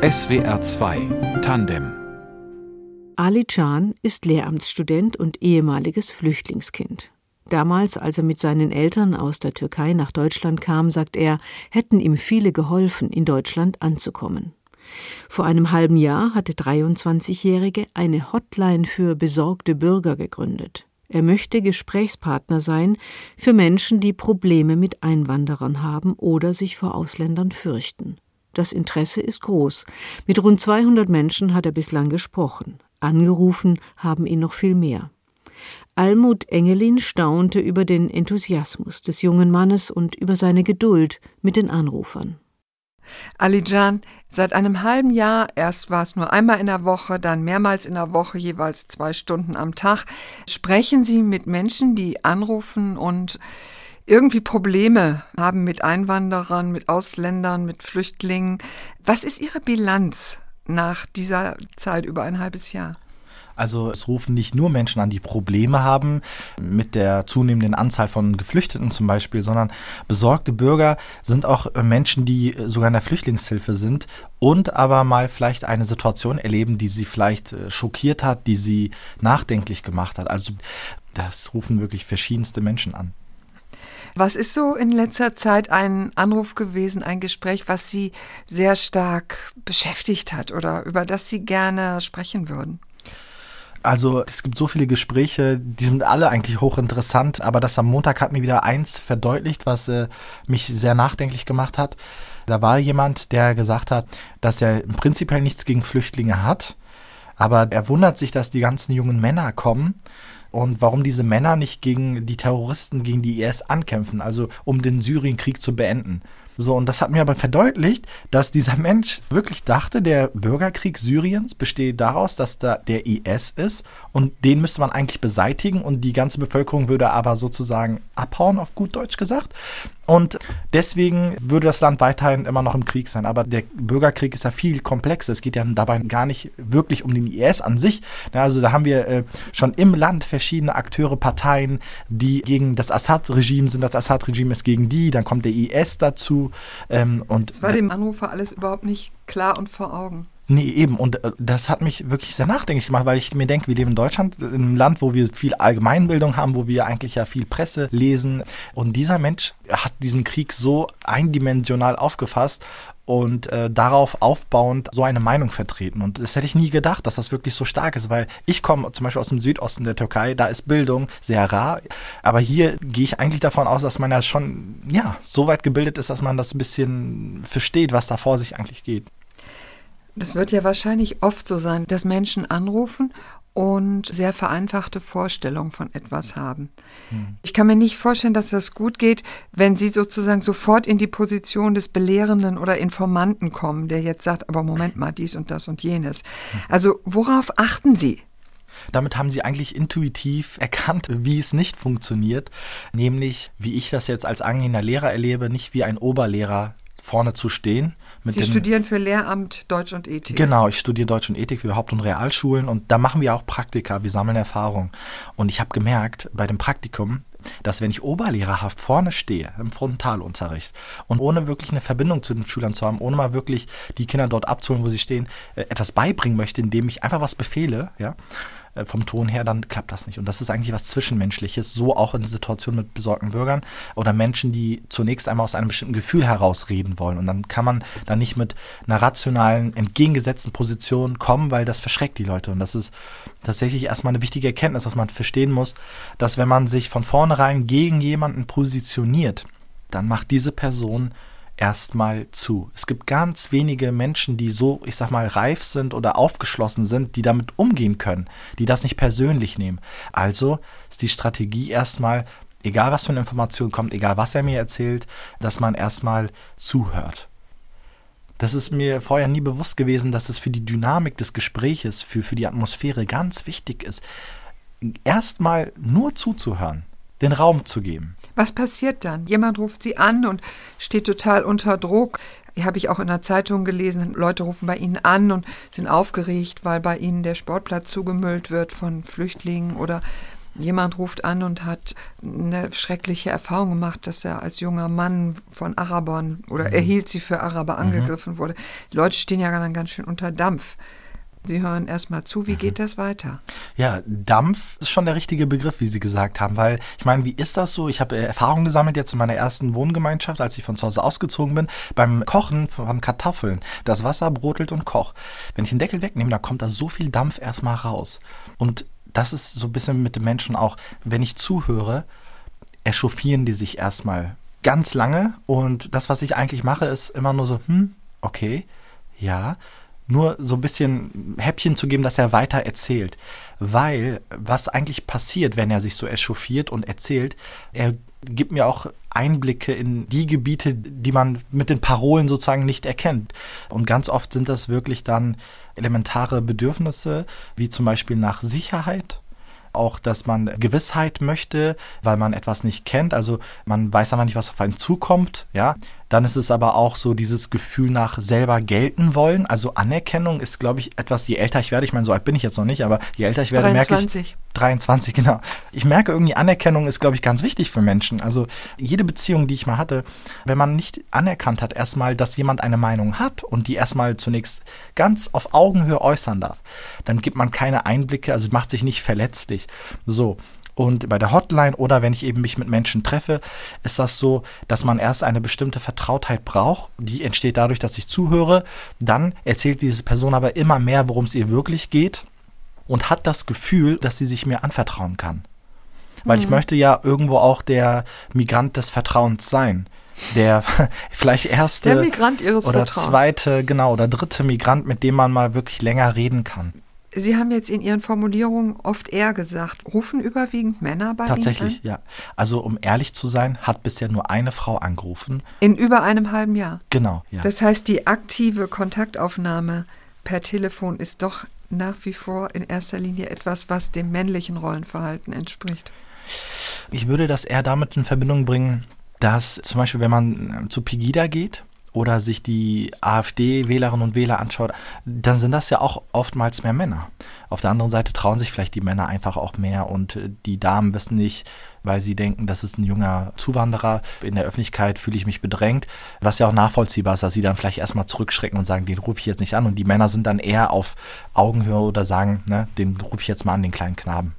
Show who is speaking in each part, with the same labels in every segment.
Speaker 1: SWR 2 Tandem.
Speaker 2: Ali Can ist Lehramtsstudent und ehemaliges Flüchtlingskind. Damals, als er mit seinen Eltern aus der Türkei nach Deutschland kam, sagt er, hätten ihm viele geholfen, in Deutschland anzukommen. Vor einem halben Jahr hatte 23-Jährige eine Hotline für besorgte Bürger gegründet. Er möchte Gesprächspartner sein für Menschen, die Probleme mit Einwanderern haben oder sich vor Ausländern fürchten. Das Interesse ist groß. Mit rund 200 Menschen hat er bislang gesprochen. Angerufen haben ihn noch viel mehr. Almut Engelin staunte über den Enthusiasmus des jungen Mannes und über seine Geduld mit den Anrufern.
Speaker 3: Ali Can, seit einem halben Jahr, erst war es nur einmal in der Woche, dann mehrmals in der Woche, jeweils 2 Stunden am Tag, sprechen Sie mit Menschen, die anrufen und irgendwie Probleme haben mit Einwanderern, mit Ausländern, mit Flüchtlingen. Was ist Ihre Bilanz nach dieser Zeit über ein halbes Jahr?
Speaker 4: Also es rufen nicht nur Menschen an, die Probleme haben mit der zunehmenden Anzahl von Geflüchteten zum Beispiel, sondern besorgte Bürger sind auch Menschen, die sogar in der Flüchtlingshilfe sind und aber mal vielleicht eine Situation erleben, die sie vielleicht schockiert hat, die sie nachdenklich gemacht hat. Also das rufen wirklich verschiedenste Menschen an.
Speaker 3: Was ist so in letzter Zeit ein Anruf gewesen, ein Gespräch, was Sie sehr stark beschäftigt hat oder über das Sie gerne sprechen würden?
Speaker 4: Also es gibt so viele Gespräche, die sind alle eigentlich hochinteressant, aber das am Montag hat mir wieder eins verdeutlicht, was mich sehr nachdenklich gemacht hat. Da war jemand, der gesagt hat, dass er im Prinzip nichts gegen Flüchtlinge hat, aber er wundert sich, dass die ganzen jungen Männer kommen und warum diese Männer nicht gegen die Terroristen, gegen die IS ankämpfen, also um den Syrienkrieg zu beenden. So, und das hat mir aber verdeutlicht, dass dieser Mensch wirklich dachte, der Bürgerkrieg Syriens besteht daraus, dass da der IS ist und den müsste man eigentlich beseitigen und die ganze Bevölkerung würde aber sozusagen abhauen, auf gut Deutsch gesagt. Und deswegen würde das Land weiterhin immer noch im Krieg sein. Aber der Bürgerkrieg ist ja viel komplexer. Es geht ja dabei gar nicht wirklich um den IS an sich. Also da haben wir schon im Land verschiedene Akteure, Parteien, die gegen das Assad-Regime sind. Das Assad-Regime ist gegen die. Dann kommt der IS dazu. Und
Speaker 3: das war dem Anrufer alles überhaupt nicht klar und vor Augen.
Speaker 4: Nee, eben. Und das hat mich wirklich sehr nachdenklich gemacht, weil ich mir denke, wir leben in Deutschland, in einem Land, wo wir viel Allgemeinbildung haben, wo wir eigentlich ja viel Presse lesen. Und dieser Mensch hat diesen Krieg so eindimensional aufgefasst und darauf aufbauend so eine Meinung vertreten. Und das hätte ich nie gedacht, dass das wirklich so stark ist, weil ich komme zum Beispiel aus dem Südosten der Türkei, da ist Bildung sehr rar. Aber hier gehe ich eigentlich davon aus, dass man ja schon so weit gebildet ist, dass man das ein bisschen versteht, was da vor sich eigentlich geht.
Speaker 3: Das wird ja wahrscheinlich oft so sein, dass Menschen anrufen und sehr vereinfachte Vorstellungen von etwas haben. Ich kann mir nicht vorstellen, dass das gut geht, wenn Sie sozusagen sofort in die Position des Belehrenden oder Informanten kommen, der jetzt sagt, aber Moment mal, dies und das und jenes. Also worauf achten Sie?
Speaker 4: Damit haben Sie eigentlich intuitiv erkannt, wie es nicht funktioniert, nämlich, wie ich das jetzt als angehender Lehrer erlebe, nicht wie ein Oberlehrer vorne zu stehen.
Speaker 3: Sie studieren für Lehramt Deutsch und Ethik.
Speaker 4: Genau, ich studiere Deutsch und Ethik für Haupt- und Realschulen und da machen wir auch Praktika, wir sammeln Erfahrung. Und ich habe gemerkt bei dem Praktikum, dass wenn ich oberlehrerhaft vorne stehe im Frontalunterricht und ohne wirklich eine Verbindung zu den Schülern zu haben, ohne mal wirklich die Kinder dort abzuholen, wo sie stehen, etwas beibringen möchte, indem ich einfach was befehle, vom Ton her, dann klappt das nicht. Und das ist eigentlich was Zwischenmenschliches, so auch in Situationen mit besorgten Bürgern oder Menschen, die zunächst einmal aus einem bestimmten Gefühl heraus reden wollen. Und dann kann man da nicht mit einer rationalen, entgegengesetzten Position kommen, weil das verschreckt die Leute. Und das ist tatsächlich erstmal eine wichtige Erkenntnis, dass man verstehen muss, dass wenn man sich von vornherein gegen jemanden positioniert, dann macht diese Person erstmal zu. Es gibt ganz wenige Menschen, die so, ich sag mal, reif sind oder aufgeschlossen sind, die damit umgehen können, die das nicht persönlich nehmen. Also ist die Strategie erstmal, egal was für eine Information kommt, egal was er mir erzählt, dass man erstmal zuhört. Das ist mir vorher nie bewusst gewesen, dass es für die Dynamik des Gespräches, für die Atmosphäre ganz wichtig ist, erstmal nur zuzuhören, den Raum zu geben.
Speaker 3: Was passiert dann? Jemand ruft Sie an und steht total unter Druck. Habe ich auch in der Zeitung gelesen, Leute rufen bei Ihnen an und sind aufgeregt, weil bei Ihnen der Sportplatz zugemüllt wird von Flüchtlingen oder Jemand ruft an und hat eine schreckliche Erfahrung gemacht, dass er als junger Mann von Arabern oder er hielt sie für Araber angegriffen wurde. Die Leute stehen ja dann ganz schön unter Dampf. Sie hören erstmal zu, wie geht das weiter?
Speaker 4: Ja, Dampf ist schon der richtige Begriff, wie Sie gesagt haben, weil ich meine, wie ist das so? Ich habe Erfahrung gesammelt jetzt in meiner ersten Wohngemeinschaft, als ich von zu Hause ausgezogen bin, beim Kochen von Kartoffeln. Das Wasser brodelt und kocht. Wenn ich den Deckel wegnehme, dann kommt da so viel Dampf erstmal raus. Und das ist so ein bisschen mit den Menschen auch, wenn ich zuhöre, echauffieren die sich erstmal ganz lange und das, was ich eigentlich mache, ist immer nur so, okay, ja, nur so ein bisschen Häppchen zu geben, dass er weiter erzählt. Weil, was eigentlich passiert, wenn er sich so echauffiert und erzählt, er gibt mir auch Einblicke in die Gebiete, die man mit den Parolen sozusagen nicht erkennt. Und ganz oft sind das wirklich dann elementare Bedürfnisse, wie zum Beispiel nach Sicherheit. Auch, dass man Gewissheit möchte, weil man etwas nicht kennt. Also man weiß aber nicht, was auf einen zukommt. Ja, dann ist es aber auch so dieses Gefühl nach selber gelten wollen. Also Anerkennung ist, glaube ich, etwas, je älter ich werde, ich meine, so alt bin ich jetzt noch nicht, aber je älter ich werde, merke ich... 23, genau. Ich merke irgendwie, Anerkennung ist, glaube ich, ganz wichtig für Menschen. Also jede Beziehung, die ich mal hatte, wenn man nicht anerkannt hat, erstmal, dass jemand eine Meinung hat und die erstmal zunächst ganz auf Augenhöhe äußern darf, dann gibt man keine Einblicke, also macht sich nicht verletzlich. So. Und bei der Hotline oder wenn ich eben mich mit Menschen treffe, ist das so, dass man erst eine bestimmte Vertrautheit braucht. Die entsteht dadurch, dass ich zuhöre. Dann erzählt diese Person aber immer mehr, worum es ihr wirklich geht. Und hat das Gefühl, dass sie sich mir anvertrauen kann. Weil ich möchte ja irgendwo auch der Migrant des Vertrauens sein. Der vielleicht erste
Speaker 3: der Migrant ihres
Speaker 4: oder
Speaker 3: Vertrauens.
Speaker 4: Zweite, genau, oder dritte Migrant, mit dem man mal wirklich länger reden kann.
Speaker 3: Sie haben jetzt in Ihren Formulierungen oft er gesagt. Rufen überwiegend Männer bei Ihnen an?
Speaker 4: Tatsächlich, ja. Also um ehrlich zu sein, hat bisher nur eine Frau angerufen.
Speaker 3: In über einem halben Jahr?
Speaker 4: Genau, ja.
Speaker 3: Das heißt, die aktive Kontaktaufnahme per Telefon ist doch nach wie vor in erster Linie etwas, was dem männlichen Rollenverhalten entspricht.
Speaker 4: Ich würde das eher damit in Verbindung bringen, dass zum Beispiel, wenn man zu Pegida geht oder sich die AfD-Wählerinnen und Wähler anschaut, dann sind das ja auch oftmals mehr Männer. Auf der anderen Seite trauen sich vielleicht die Männer einfach auch mehr und die Damen wissen nicht, weil sie denken, das ist ein junger Zuwanderer. In der Öffentlichkeit fühle ich mich bedrängt, was ja auch nachvollziehbar ist, dass sie dann vielleicht erstmal zurückschrecken und sagen, den rufe ich jetzt nicht an. Und die Männer sind dann eher auf Augenhöhe oder sagen, ne, den rufe ich jetzt mal an, den kleinen Knaben.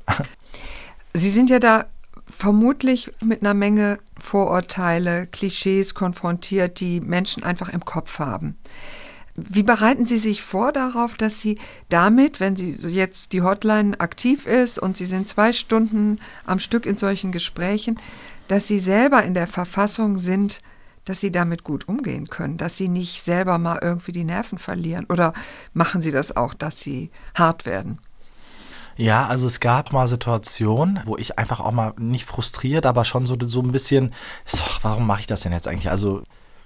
Speaker 3: Sie sind ja da vermutlich mit einer Menge Vorurteile, Klischees konfrontiert, die Menschen einfach im Kopf haben. Wie bereiten Sie sich vor darauf, dass Sie damit, wenn Sie jetzt die Hotline aktiv ist und Sie sind 2 Stunden am Stück in solchen Gesprächen, dass Sie selber in der Verfassung sind, dass Sie damit gut umgehen können, dass Sie nicht selber mal irgendwie die Nerven verlieren? Oder machen Sie das auch, dass Sie hart werden?
Speaker 4: Ja, also es gab mal Situationen, wo ich einfach auch mal nicht frustriert, aber schon so ein bisschen, warum mache ich das denn jetzt eigentlich? Also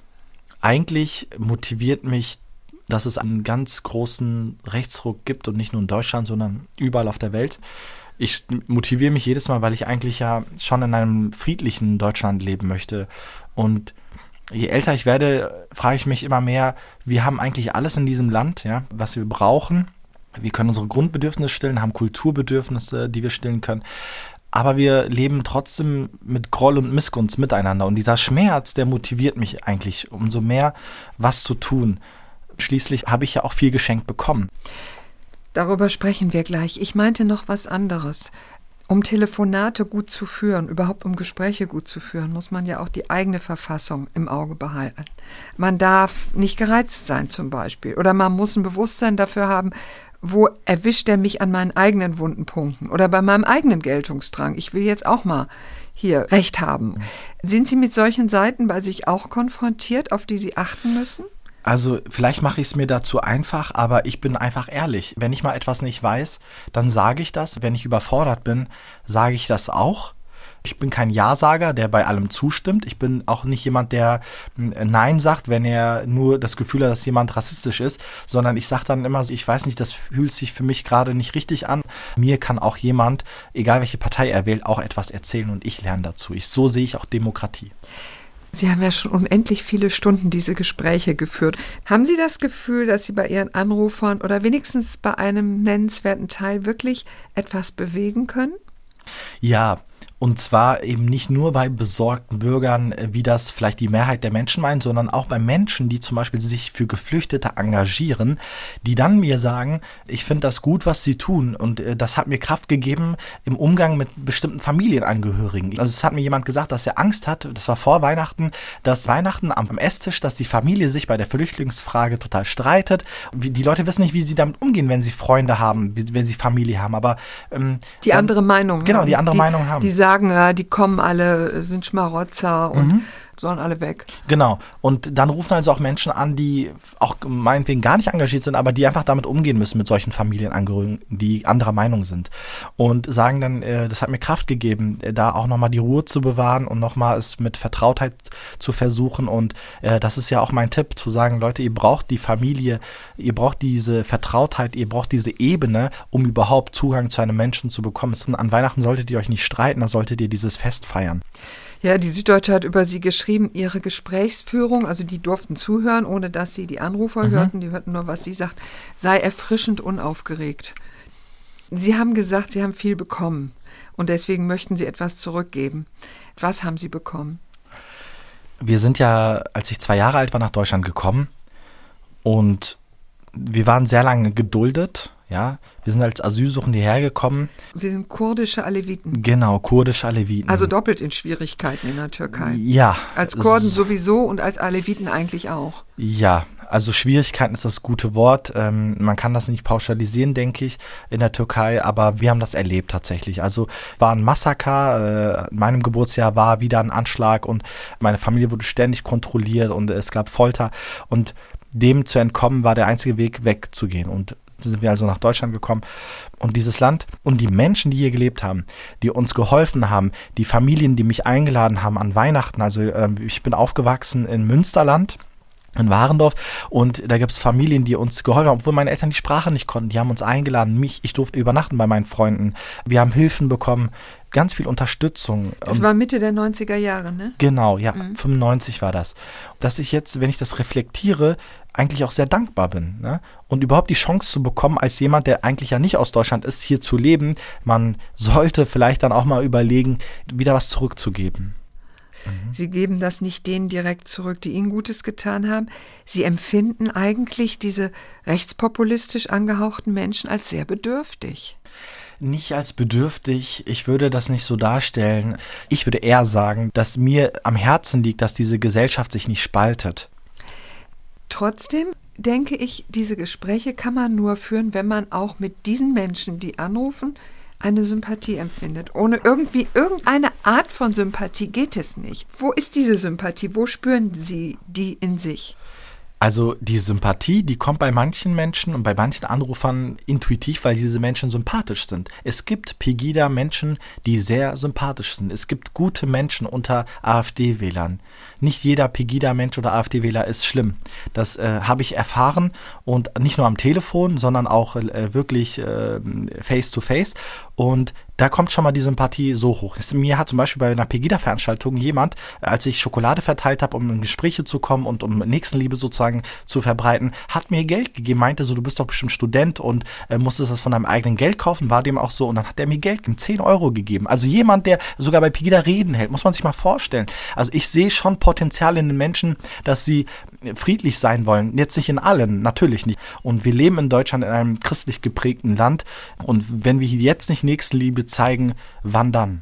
Speaker 4: eigentlich motiviert mich, dass es einen ganz großen Rechtsruck gibt und nicht nur in Deutschland, sondern überall auf der Welt. Ich motiviere mich jedes Mal, weil ich eigentlich ja schon in einem friedlichen Deutschland leben möchte. Und je älter ich werde, frage ich mich immer mehr, wir haben eigentlich alles in diesem Land, ja, was wir brauchen. Wir können unsere Grundbedürfnisse stillen, haben Kulturbedürfnisse, die wir stillen können. Aber wir leben trotzdem mit Groll und Missgunst miteinander. Und dieser Schmerz, der motiviert mich eigentlich, umso mehr was zu tun. Schließlich habe ich ja auch viel geschenkt bekommen.
Speaker 3: Darüber sprechen wir gleich. Ich meinte noch was anderes. Um Telefonate gut zu führen, überhaupt um Gespräche gut zu führen, muss man ja auch die eigene Verfassung im Auge behalten. Man darf nicht gereizt sein zum Beispiel. Oder man muss ein Bewusstsein dafür haben, wo erwischt er mich an meinen eigenen wunden Punkten oder bei meinem eigenen Geltungsdrang. Ich will jetzt auch mal hier Recht haben. Sind Sie mit solchen Seiten bei sich auch konfrontiert, auf die Sie achten müssen?
Speaker 4: Also vielleicht mache ich es mir dazu einfach, aber ich bin einfach ehrlich. Wenn ich mal etwas nicht weiß, dann sage ich das. Wenn ich überfordert bin, sage ich das auch. Ich bin kein Ja-Sager, der bei allem zustimmt. Ich bin auch nicht jemand, der Nein sagt, wenn er nur das Gefühl hat, dass jemand rassistisch ist, sondern ich sage dann immer, ich weiß nicht, das fühlt sich für mich gerade nicht richtig an. Mir kann auch jemand, egal welche Partei er wählt, auch etwas erzählen und ich lerne dazu. So sehe ich auch Demokratie.
Speaker 3: Sie haben ja schon unendlich viele Stunden diese Gespräche geführt. Haben Sie das Gefühl, dass Sie bei Ihren Anrufern oder wenigstens bei einem nennenswerten Teil wirklich etwas bewegen können?
Speaker 4: Ja, und zwar eben nicht nur bei besorgten Bürgern, wie das vielleicht die Mehrheit der Menschen meint, sondern auch bei Menschen, die zum Beispiel sich für Geflüchtete engagieren, die dann mir sagen, ich finde das gut, was sie tun, und das hat mir Kraft gegeben im Umgang mit bestimmten Familienangehörigen. Also es hat mir jemand gesagt, dass er Angst hat, das war vor Weihnachten, dass Weihnachten am Esstisch, dass die Familie sich bei der Flüchtlingsfrage total streitet. Die Leute wissen nicht, wie sie damit umgehen, wenn sie Freunde haben, wenn sie Familie haben, aber
Speaker 3: die andere Meinung
Speaker 4: genau,
Speaker 3: haben.
Speaker 4: Die andere Meinung haben.
Speaker 3: Die sagen, ja, die kommen alle, sind Schmarotzer und sollen alle weg.
Speaker 4: Genau. Und dann rufen also auch Menschen an, die auch meinetwegen gar nicht engagiert sind, aber die einfach damit umgehen müssen mit solchen Familienangehörigen, die anderer Meinung sind. Und sagen dann, das hat mir Kraft gegeben, da auch nochmal die Ruhe zu bewahren und nochmal es mit Vertrautheit zu versuchen. Und das ist ja auch mein Tipp, zu sagen, Leute, ihr braucht die Familie, ihr braucht diese Vertrautheit, ihr braucht diese Ebene, um überhaupt Zugang zu einem Menschen zu bekommen. An Weihnachten solltet ihr euch nicht streiten, da solltet ihr dieses Fest feiern.
Speaker 3: Ja, die Süddeutsche hat über sie geschrieben, ihre Gesprächsführung, also die durften zuhören, ohne dass sie die Anrufer hörten, die hörten nur, was sie sagt, sei erfrischend unaufgeregt. Sie haben gesagt, sie haben viel bekommen und deswegen möchten sie etwas zurückgeben. Was haben sie bekommen?
Speaker 4: Wir sind ja, als ich 2 Jahre alt war, nach Deutschland gekommen und wir waren sehr lange geduldet. Ja, wir sind als Asylsuchende hierher gekommen.
Speaker 3: Sie sind kurdische Aleviten.
Speaker 4: Genau, kurdische Aleviten.
Speaker 3: Also doppelt in Schwierigkeiten in der Türkei.
Speaker 4: Ja.
Speaker 3: Als Kurden sowieso und als Aleviten eigentlich auch.
Speaker 4: Ja, also Schwierigkeiten ist das gute Wort. Man kann das nicht pauschalisieren, denke ich, in der Türkei, aber wir haben das erlebt tatsächlich. Also war ein Massaker, in meinem Geburtsjahr war wieder ein Anschlag und meine Familie wurde ständig kontrolliert und es gab Folter. Und dem zu entkommen war der einzige Weg, wegzugehen. Und sind wir also nach Deutschland gekommen. Und dieses Land und die Menschen, die hier gelebt haben, die uns geholfen haben, die Familien, die mich eingeladen haben an Weihnachten. Also ich bin aufgewachsen in Münsterland, in Warendorf, und da gibt es Familien, die uns geholfen haben, obwohl meine Eltern die Sprache nicht konnten. Die haben uns eingeladen, ich durfte übernachten bei meinen Freunden. Wir haben Hilfen bekommen, ganz viel Unterstützung.
Speaker 3: Das war Mitte der 90er Jahre, ne?
Speaker 4: Genau, ja, 95 war das. Dass ich jetzt, wenn ich das reflektiere, eigentlich auch sehr dankbar bin, ne? Und überhaupt die Chance zu bekommen, als jemand, der eigentlich ja nicht aus Deutschland ist, hier zu leben. Man sollte vielleicht dann auch mal überlegen, wieder was zurückzugeben.
Speaker 3: Sie geben das nicht denen direkt zurück, die ihnen Gutes getan haben. Sie empfinden eigentlich diese rechtspopulistisch angehauchten Menschen als sehr bedürftig.
Speaker 4: Nicht als bedürftig, ich würde das nicht so darstellen. Ich würde eher sagen, dass mir am Herzen liegt, dass diese Gesellschaft sich nicht spaltet.
Speaker 3: Trotzdem denke ich, diese Gespräche kann man nur führen, wenn man auch mit diesen Menschen, die anrufen, eine Sympathie empfindet. Ohne irgendeine Art von Sympathie geht es nicht. Wo ist diese Sympathie? Wo spüren Sie die in sich?
Speaker 4: Also die Sympathie, die kommt bei manchen Menschen und bei manchen Anrufern intuitiv, weil diese Menschen sympathisch sind. Es gibt Pegida-Menschen, die sehr sympathisch sind. Es gibt gute Menschen unter AfD-Wählern. Nicht jeder Pegida-Mensch oder AfD-Wähler ist schlimm. Das habe ich erfahren, und nicht nur am Telefon, sondern auch wirklich face-to-face. Und da kommt schon mal die Sympathie so hoch. Mir hat zum Beispiel bei einer Pegida-Veranstaltung jemand, als ich Schokolade verteilt habe, um in Gespräche zu kommen und um Nächstenliebe sozusagen zu verbreiten, hat mir Geld gegeben, meinte so, du bist doch bestimmt Student und musstest das von deinem eigenen Geld kaufen, war dem auch so. Und dann hat er mir Geld gegeben, 10 Euro gegeben. Also jemand, der sogar bei Pegida Reden hält, muss man sich mal vorstellen. Also ich sehe schon Potenzial in den Menschen, dass sie friedlich sein wollen. Jetzt nicht in allen, natürlich nicht. Und wir leben in Deutschland in einem christlich geprägten Land. Und wenn wir jetzt nicht Nächstenliebe zeigen, wann dann?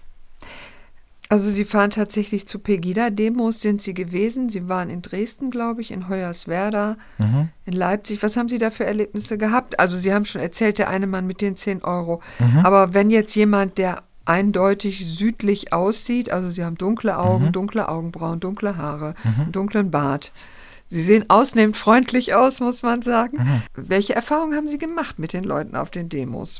Speaker 3: Also Sie fahren tatsächlich zu Pegida-Demos, sind Sie gewesen? Sie waren in Dresden, glaube ich, in Hoyerswerda, in Leipzig. Was haben Sie da für Erlebnisse gehabt? Also Sie haben schon erzählt, der eine Mann mit den 10 Euro. Aber wenn jetzt jemand, der eindeutig südlich aussieht, also Sie haben dunkle Augen, dunkle Augenbrauen, dunkle Haare, einen dunklen Bart. Sie sehen ausnehmend freundlich aus, muss man sagen. Welche Erfahrungen haben Sie gemacht mit den Leuten auf den Demos?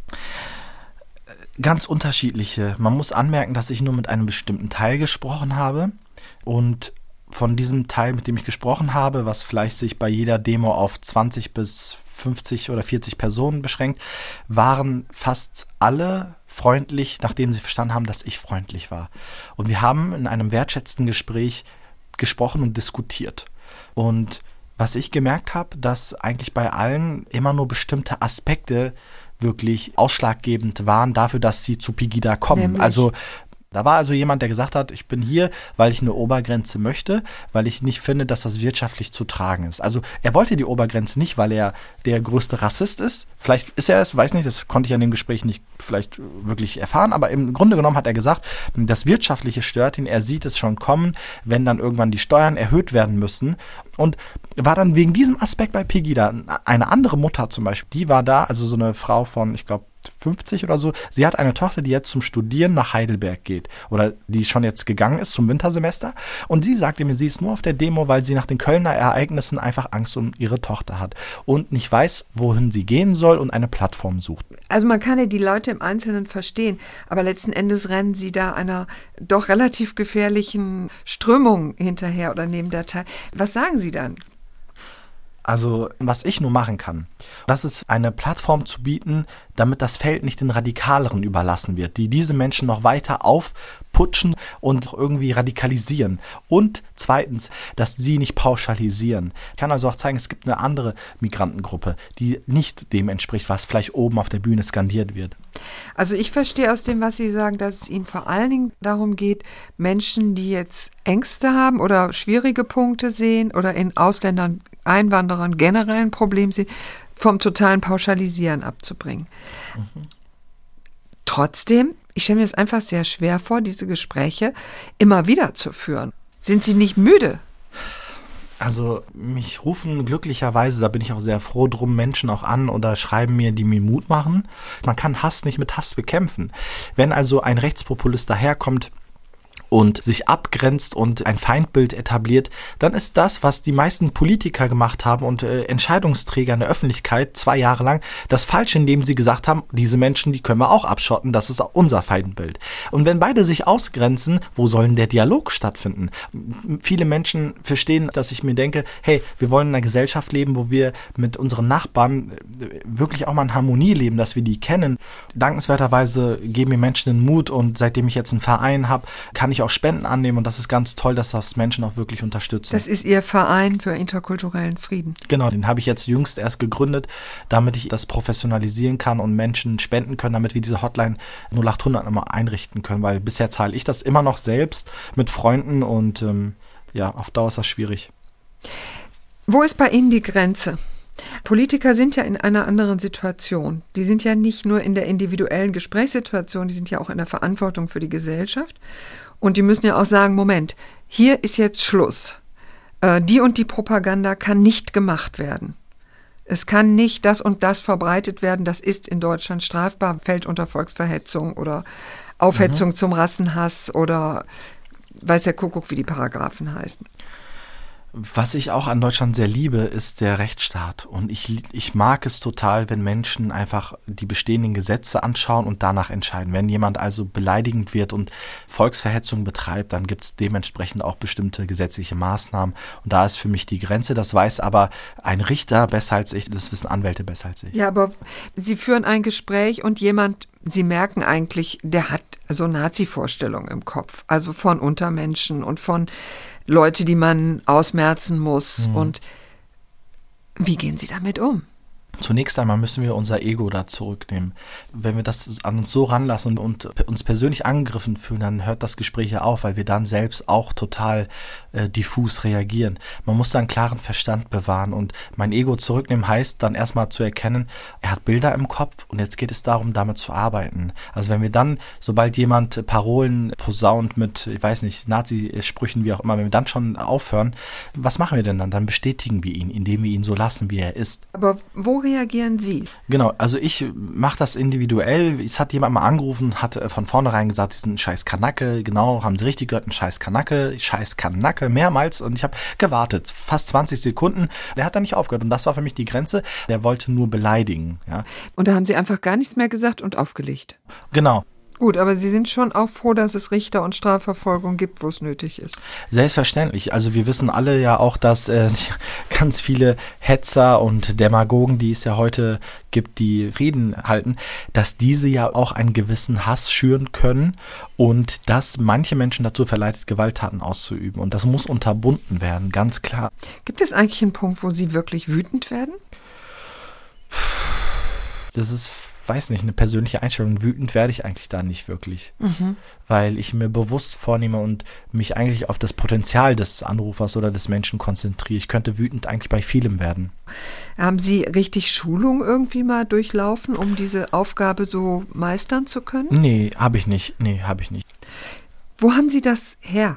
Speaker 4: Ganz unterschiedliche. Man muss anmerken, dass ich nur mit einem bestimmten Teil gesprochen habe. Und von diesem Teil, mit dem ich gesprochen habe, was vielleicht sich bei jeder Demo auf 20 bis 50 oder 40 Personen beschränkt, waren fast alle freundlich, nachdem sie verstanden haben, dass ich freundlich war. Und wir haben in einem wertschätzenden Gespräch gesprochen und diskutiert. Und was ich gemerkt habe, dass eigentlich bei allen immer nur bestimmte Aspekte wirklich ausschlaggebend waren dafür, dass sie zu Pegida kommen.
Speaker 3: Nämlich?
Speaker 4: Also da war also jemand, der gesagt hat, ich bin hier, weil ich eine Obergrenze möchte, weil ich nicht finde, dass das wirtschaftlich zu tragen ist. Also er wollte die Obergrenze nicht, weil er der größte Rassist ist. Vielleicht ist er es, weiß nicht, das konnte ich an dem Gespräch nicht vielleicht wirklich erfahren, aber im Grunde genommen hat er gesagt, das Wirtschaftliche stört ihn, er sieht es schon kommen, wenn dann irgendwann die Steuern erhöht werden müssen. Und war dann wegen diesem Aspekt bei Pegida. Eine andere Mutter zum Beispiel, die war da, also so eine Frau von, ich glaube, 50 oder so. Sie hat eine Tochter, die jetzt zum Studieren nach Heidelberg geht oder die schon jetzt gegangen ist zum Wintersemester und sie sagte mir, sie ist nur auf der Demo, weil sie nach den Kölner Ereignissen einfach Angst um ihre Tochter hat und nicht weiß, wohin sie gehen soll und eine Plattform sucht.
Speaker 3: Also man kann ja die Leute im Einzelnen verstehen, aber letzten Endes rennen sie da einer doch relativ gefährlichen Strömung hinterher oder neben der Teil. Was sagen Sie dann?
Speaker 4: Also, was ich nur machen kann, das ist eine Plattform zu bieten, damit das Feld nicht den Radikaleren überlassen wird, die diese Menschen noch weiter aufputschen und irgendwie radikalisieren. Und zweitens, dass sie nicht pauschalisieren. Ich kann also auch zeigen, es gibt eine andere Migrantengruppe, die nicht dem entspricht, was vielleicht oben auf der Bühne skandiert wird.
Speaker 3: Also ich verstehe aus dem, was Sie sagen, dass es Ihnen vor allen Dingen darum geht, Menschen, die jetzt Ängste haben oder schwierige Punkte sehen oder in Ausländern, Einwanderern generell ein Problem sehen, vom totalen Pauschalisieren abzubringen. Trotzdem, ich stelle mir es einfach sehr schwer vor, diese Gespräche immer wieder zu führen. Sind Sie nicht müde?
Speaker 4: Also mich rufen glücklicherweise, da bin ich auch sehr froh drum, Menschen auch an oder schreiben mir, die mir Mut machen. Man kann Hass nicht mit Hass bekämpfen. Wenn also ein Rechtspopulist daherkommt und sich abgrenzt und ein Feindbild etabliert, dann ist das, was die meisten Politiker gemacht haben und Entscheidungsträger in der Öffentlichkeit 2 Jahre lang, das Falsche, indem sie gesagt haben, diese Menschen, die können wir auch abschotten, das ist unser Feindbild. Und wenn beide sich ausgrenzen, wo soll denn der Dialog stattfinden? Viele Menschen verstehen, dass ich mir denke, hey, wir wollen in einer Gesellschaft leben, wo wir mit unseren Nachbarn wirklich auch mal in Harmonie leben, dass wir die kennen. Dankenswerterweise geben mir Menschen den Mut und seitdem ich jetzt einen Verein habe, kann ich auch Spenden annehmen und das ist ganz toll, dass das Menschen auch wirklich unterstützen.
Speaker 3: Das ist Ihr Verein für interkulturellen Frieden.
Speaker 4: Genau, den habe ich jetzt jüngst erst gegründet, damit ich das professionalisieren kann und Menschen spenden können, damit wir diese Hotline 0800 immer einrichten können, weil bisher zahle ich das immer noch selbst mit Freunden und auf Dauer ist das schwierig.
Speaker 3: Wo ist bei Ihnen die Grenze? Politiker sind ja in einer anderen Situation. Die sind ja nicht nur in der individuellen Gesprächssituation, die sind ja auch in der Verantwortung für die Gesellschaft. Und die müssen ja auch sagen, Moment, hier ist jetzt Schluss. Die und die Propaganda kann nicht gemacht werden. Es kann nicht das und das verbreitet werden. Das ist in Deutschland strafbar, fällt unter Volksverhetzung oder Aufhetzung zum Rassenhass oder weiß der Kuckuck, wie die Paragraphen heißen.
Speaker 4: Was ich auch an Deutschland sehr liebe, ist der Rechtsstaat. Und ich mag es total, wenn Menschen einfach die bestehenden Gesetze anschauen und danach entscheiden. Wenn jemand also beleidigend wird und Volksverhetzung betreibt, dann gibt es dementsprechend auch bestimmte gesetzliche Maßnahmen. Und da ist für mich die Grenze. Das weiß aber ein Richter besser als ich, das wissen Anwälte besser als ich.
Speaker 3: Ja, aber Sie führen ein Gespräch und Sie merken eigentlich, der hat so Nazi-Vorstellungen im Kopf. Also von Untermenschen und von Leute, die man ausmerzen muss. Und wie gehen Sie damit um?
Speaker 4: Zunächst einmal müssen wir unser Ego da zurücknehmen. Wenn wir das an uns so ranlassen und uns persönlich angegriffen fühlen, dann hört das Gespräch ja auf, weil wir dann selbst auch total diffus reagieren. Man muss da einen klaren Verstand bewahren und mein Ego zurücknehmen heißt dann erstmal zu erkennen, er hat Bilder im Kopf und jetzt geht es darum, damit zu arbeiten. Also wenn wir dann, sobald jemand Parolen posaunt mit, ich weiß nicht, Nazi-Sprüchen, wie auch immer, wenn wir dann schon aufhören, was machen wir denn dann? Dann bestätigen wir ihn, indem wir ihn so lassen, wie er ist.
Speaker 3: Aber wo reagieren Sie?
Speaker 4: Genau, also ich mache das individuell. Es hat jemand mal angerufen, hat von vornherein gesagt, diesen scheiß Kanacke, genau, haben Sie richtig gehört, ein scheiß Kanacke, mehrmals und ich habe gewartet, fast 20 Sekunden. Der hat dann nicht aufgehört und das war für mich die Grenze. Der wollte nur beleidigen. Ja.
Speaker 3: Und da haben Sie einfach gar nichts mehr gesagt und aufgelegt?
Speaker 4: Genau.
Speaker 3: Gut, aber Sie sind schon auch froh, dass es Richter und Strafverfolgung gibt, wo es nötig ist.
Speaker 4: Selbstverständlich. Also wir wissen alle ja auch, dass ganz viele Hetzer und Demagogen, die es ja heute gibt, die Reden halten, dass diese ja auch einen gewissen Hass schüren können und dass manche Menschen dazu verleitet, Gewalttaten auszuüben. Und das muss unterbunden werden, ganz klar.
Speaker 3: Gibt es eigentlich einen Punkt, wo Sie wirklich wütend werden?
Speaker 4: Das ist weiß nicht, eine persönliche Einstellung. Wütend werde ich eigentlich da nicht wirklich, weil ich mir bewusst vornehme und mich eigentlich auf das Potenzial des Anrufers oder des Menschen konzentriere. Ich könnte wütend eigentlich bei vielem werden.
Speaker 3: Haben Sie richtig Schulung irgendwie mal durchlaufen, um diese Aufgabe so meistern zu können?
Speaker 4: Nee, habe ich nicht.
Speaker 3: Wo haben Sie das her?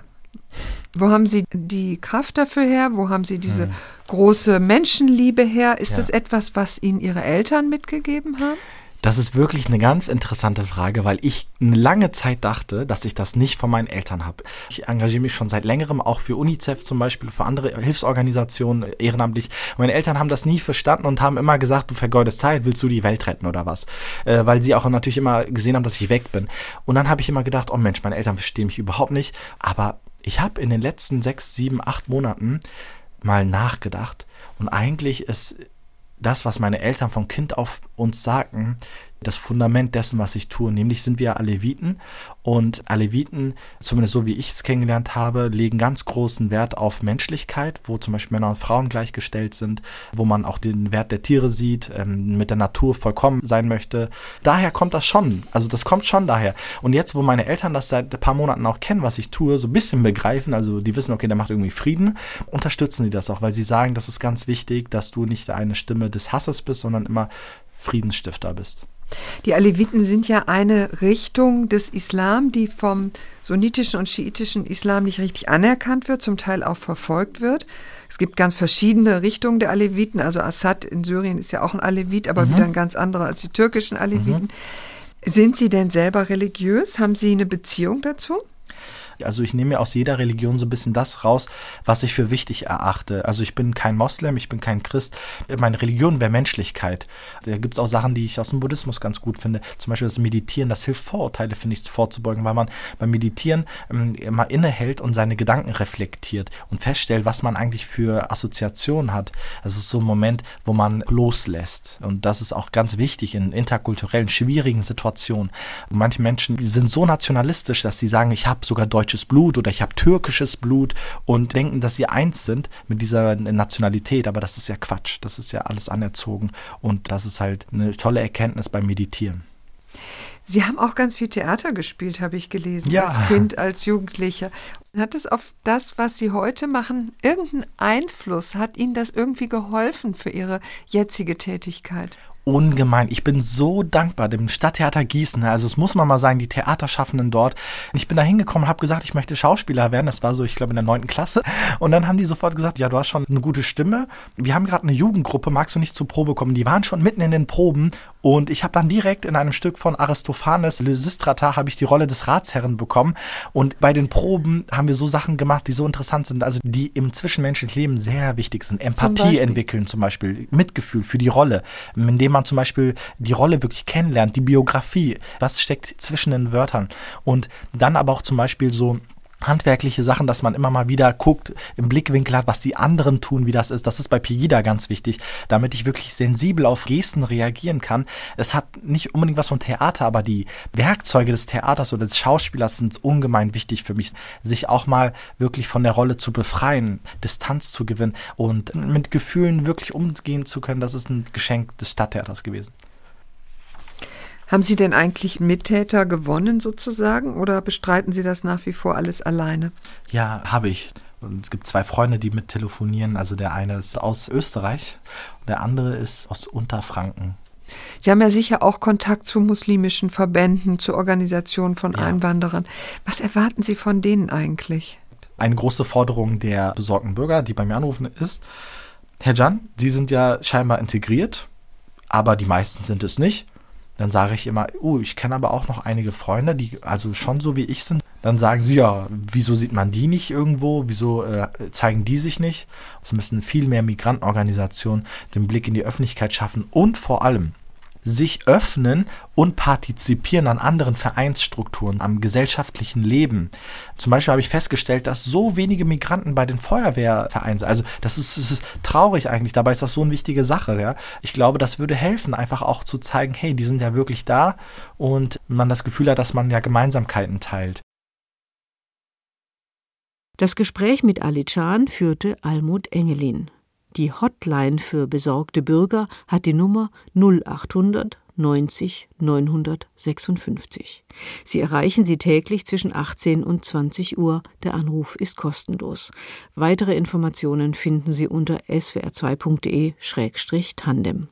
Speaker 3: Wo haben Sie die Kraft dafür her? Wo haben Sie diese große Menschenliebe her? Ist das etwas, was Ihnen Ihre Eltern mitgegeben haben?
Speaker 4: Das ist wirklich eine ganz interessante Frage, weil ich eine lange Zeit dachte, dass ich das nicht von meinen Eltern habe. Ich engagiere mich schon seit längerem auch für UNICEF zum Beispiel, für andere Hilfsorganisationen ehrenamtlich. Und meine Eltern haben das nie verstanden und haben immer gesagt, du vergeudest Zeit, willst du die Welt retten oder was? Weil sie auch natürlich immer gesehen haben, dass ich weg bin. Und dann habe ich immer gedacht, oh Mensch, meine Eltern verstehen mich überhaupt nicht. Aber ich habe in den letzten 6, 7, 8 Monaten mal nachgedacht. Und eigentlich ist das, was meine Eltern von Kind auf uns sagten, das Fundament dessen, was ich tue. Nämlich sind wir Aleviten und Aleviten, zumindest so wie ich es kennengelernt habe, legen ganz großen Wert auf Menschlichkeit, wo zum Beispiel Männer und Frauen gleichgestellt sind, wo man auch den Wert der Tiere sieht, mit der Natur vollkommen sein möchte. Daher kommt das schon, also das kommt schon daher. Und jetzt, wo meine Eltern das seit ein paar Monaten auch kennen, was ich tue, so ein bisschen begreifen, also die wissen, okay, der macht irgendwie Frieden, unterstützen die das auch, weil sie sagen, das ist ganz wichtig, dass du nicht eine Stimme des Hasses bist, sondern immer Friedensstifter bist.
Speaker 3: Die Aleviten sind ja eine Richtung des Islam, die vom sunnitischen und schiitischen Islam nicht richtig anerkannt wird, zum Teil auch verfolgt wird. Es gibt ganz verschiedene Richtungen der Aleviten. Also Assad in Syrien ist ja auch ein Alevit, aber wieder ein ganz anderer als die türkischen Aleviten. Sind Sie denn selber religiös? Haben Sie eine Beziehung dazu?
Speaker 4: Also ich nehme mir aus jeder Religion so ein bisschen das raus, was ich für wichtig erachte. Also ich bin kein Moslem, ich bin kein Christ. Meine Religion wäre Menschlichkeit. Da gibt es auch Sachen, die ich aus dem Buddhismus ganz gut finde. Zum Beispiel das Meditieren, das hilft Vorurteile, finde ich, vorzubeugen, weil man beim Meditieren mal innehält und seine Gedanken reflektiert und feststellt, was man eigentlich für Assoziationen hat. Das ist so ein Moment, wo man loslässt. Und das ist auch ganz wichtig in interkulturellen, schwierigen Situationen. Und manche Menschen sind so nationalistisch, dass sie sagen, ich habe sogar deutsches Blut oder ich habe türkisches Blut und denken, dass sie eins sind mit dieser Nationalität, aber das ist ja Quatsch, das ist ja alles anerzogen und das ist halt eine tolle Erkenntnis beim Meditieren.
Speaker 3: Sie haben auch ganz viel Theater gespielt, habe ich gelesen,
Speaker 4: ja.
Speaker 3: Als Kind, als Jugendlicher. Hat es auf das, was Sie heute machen, irgendeinen Einfluss? Hat Ihnen das irgendwie geholfen für Ihre jetzige Tätigkeit?
Speaker 4: Ungemein. Ich bin so dankbar dem Stadttheater Gießen. Also es muss man mal sagen, die Theaterschaffenden dort. Ich bin da hingekommen und habe gesagt, ich möchte Schauspieler werden. Das war so, ich glaube, in der 9. Klasse. Und dann haben die sofort gesagt, ja, du hast schon eine gute Stimme. Wir haben gerade eine Jugendgruppe, magst du nicht zur Probe kommen? Die waren schon mitten in den Proben. Und ich habe dann direkt in einem Stück von Aristophanes, Lysistrata, habe ich die Rolle des Ratsherren bekommen. Und bei den Proben haben wir so Sachen gemacht, die so interessant sind, also die im zwischenmenschlichen Leben sehr wichtig sind. Empathie entwickeln zum Beispiel, Mitgefühl für die Rolle, indem man zum Beispiel die Rolle wirklich kennenlernt, die Biografie, was steckt zwischen den Wörtern. Und dann aber auch zum Beispiel so handwerkliche Sachen, dass man immer mal wieder guckt, im Blickwinkel hat, was die anderen tun, wie das ist. Das ist bei Pegida ganz wichtig, damit ich wirklich sensibel auf Gesten reagieren kann. Es hat nicht unbedingt was von Theater, aber die Werkzeuge des Theaters oder des Schauspielers sind ungemein wichtig für mich, sich auch mal wirklich von der Rolle zu befreien, Distanz zu gewinnen und mit Gefühlen wirklich umgehen zu können. Das ist ein Geschenk des Stadttheaters gewesen.
Speaker 3: Haben Sie denn eigentlich Mittäter gewonnen sozusagen oder bestreiten Sie das nach wie vor alles alleine?
Speaker 4: Ja, habe ich. Und es gibt 2 Freunde, die mit telefonieren. Also der eine ist aus Österreich und der andere ist aus Unterfranken.
Speaker 3: Sie haben ja sicher auch Kontakt zu muslimischen Verbänden, zu Organisationen von Einwanderern. Was erwarten Sie von denen eigentlich?
Speaker 4: Eine große Forderung der besorgten Bürger, die bei mir anrufen, ist, Herr Can, Sie sind ja scheinbar integriert, aber die meisten sind es nicht. Dann sage ich immer, ich kenne aber auch noch einige Freunde, die also schon so wie ich sind. Dann sagen sie, ja, wieso sieht man die nicht irgendwo? Wieso zeigen die sich nicht? Es müssen viel mehr Migrantenorganisationen den Blick in die Öffentlichkeit schaffen und vor allem sich öffnen und partizipieren an anderen Vereinsstrukturen, am gesellschaftlichen Leben. Zum Beispiel habe ich festgestellt, dass so wenige Migranten bei den Feuerwehrvereinen sind. Also das ist traurig eigentlich, dabei ist das so eine wichtige Sache. Ja? Ich glaube, das würde helfen, einfach auch zu zeigen, hey, die sind ja wirklich da und man das Gefühl hat, dass man ja Gemeinsamkeiten teilt.
Speaker 2: Das Gespräch mit Ali Can führte Almut Engelin. Die Hotline für besorgte Bürger hat die Nummer 0800 90 956. Sie erreichen sie täglich zwischen 18 und 20 Uhr. Der Anruf ist kostenlos. Weitere Informationen finden Sie unter swr2.de/tandem.